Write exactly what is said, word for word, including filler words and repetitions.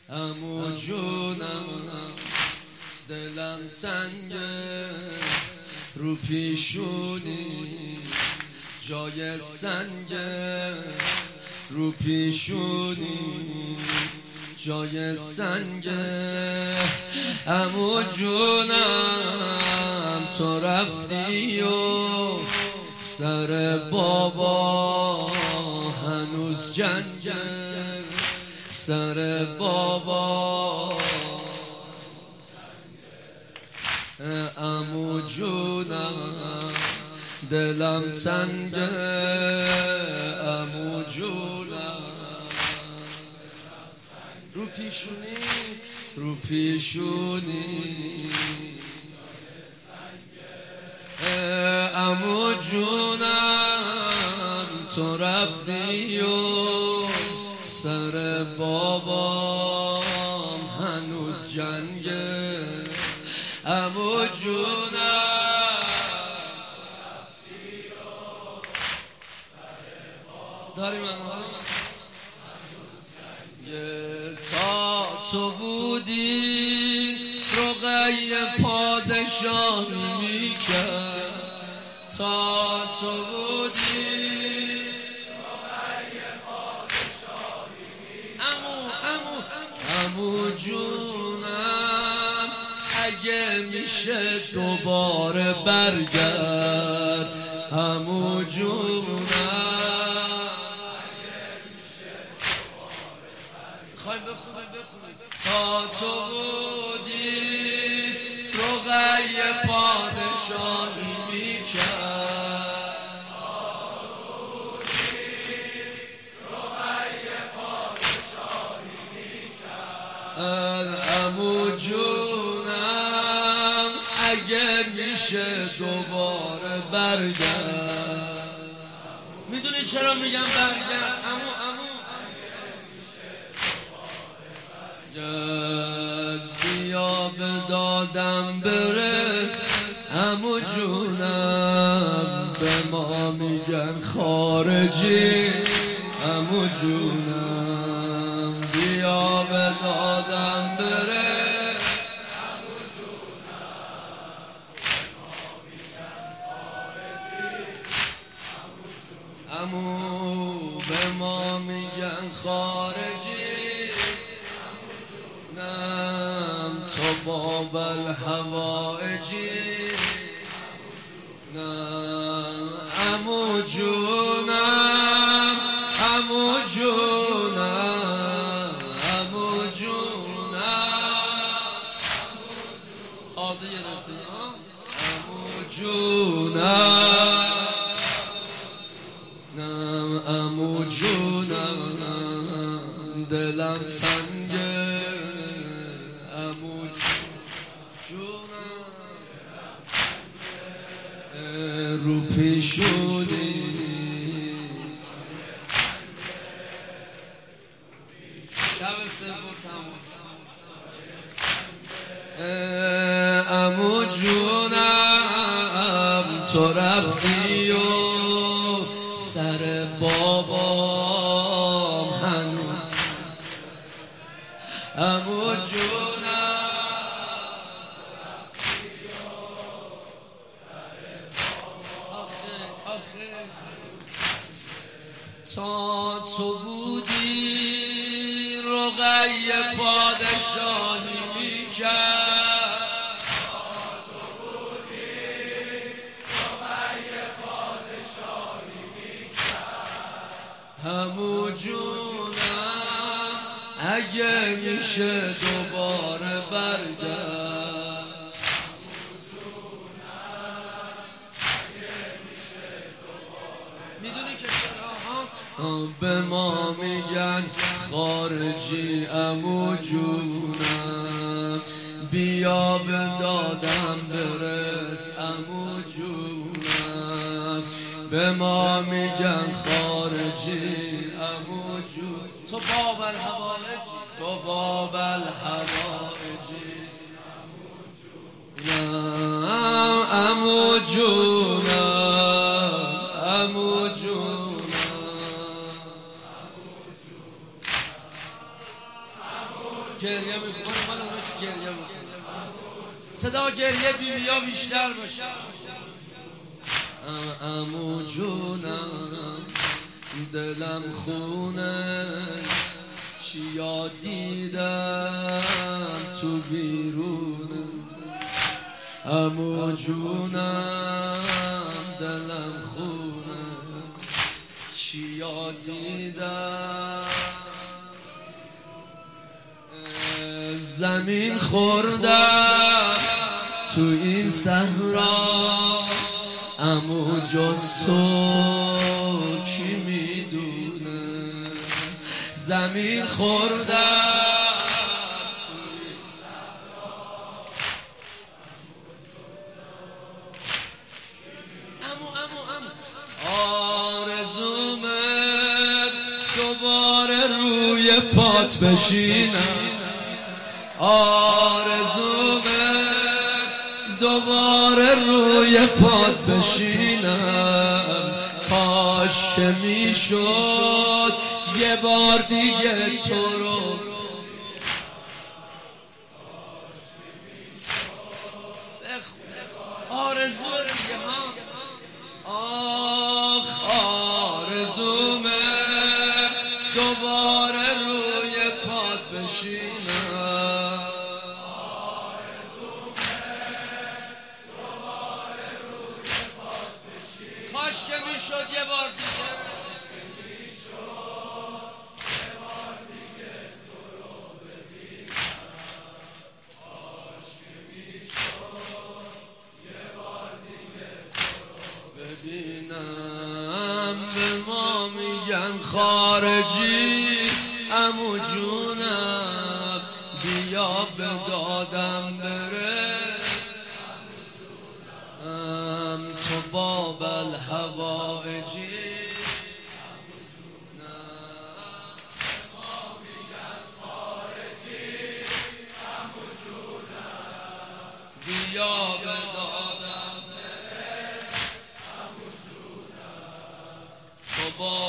عمو جونم دلم تنگه رو پیشونی جای سنگه رو پیشونی جای سنگه عمو جونم تو رفتی و سر بابا هنوز جنگه سر بابا عمو جونم دلم تنگه عمو جونم رو پیشونی رو پیشونی عمو جونم تو رفتی و سر بابام هنوز جنگه عمو جونم داری من ها تا تو بودی رقی پادشاهی میکرد تا تو بودی رقی پادشاهی میکرد عمو عمو عمو جونم اگه میشه دوباره برگرد عمو جونم خواهی بخونی بخونی تا تو بودی رقی پادشاهی میکرد عمو جونم اگه میشه دوباره برگرد میدونی چرا میگم برگرد عمو عمو بیا به دادم برس عمو جونم به ما میگن خارجی عمو جونم بیا به دادم برس عمو جونم به ما میگن خارجی عمو به ما میگن خارجی نم تو باب الحوائجی نم عمو جونم عمو جونم عمو جونم تازه گرفتی عمو جونم نم عمو جونم دلم تنگه عمو جونم رو پیشونی شب سبت عمو جونم تو رفتی و سر بابام هنوز عمو جونم تا تو بودی رقی پادشاهی میکرد تا تو بودی رقی پادشاهی میکرد عمو جونم اگه میشه دوباره برگرد میدونی که چراهات به ما میگن خارجی عمو جونم بیا به دادم برس عمو جونم به ما میگن خارجی عمو جون تو باب الحوائجی تو باب الحوائجی عمو جونم عمو جونم عمو گریه میکنه، مال اونایی که گریه میکنه. صدا گریه بیبیا بیشتر باشه. عمو جونم دلم خونه، چیا دیدم تو بیرونه. عمو جونم دلم خونه، چیا دیدم. زمین خوردم تو این صحرا، عمو جز تو کی میدونه. زمین خوردم تو این صحرا، عمو عمو عمو. آرزومه دوباره روی پات بشینم، آرزومه دوباره روی پات بشینم. کاش که میشد یه بار دیگه تو رو، آرزو دیگه ها. آخ آرزومه دوباره روی پات بشینم، کاش که میشد یه بار دیگه، کاش که میشد یه بار دیگه تو رو ببینم. به ما میگن خارجی، عمو جونم بیا به دادم برس. تو باب الحوائجی، بیا به دادم برس. تو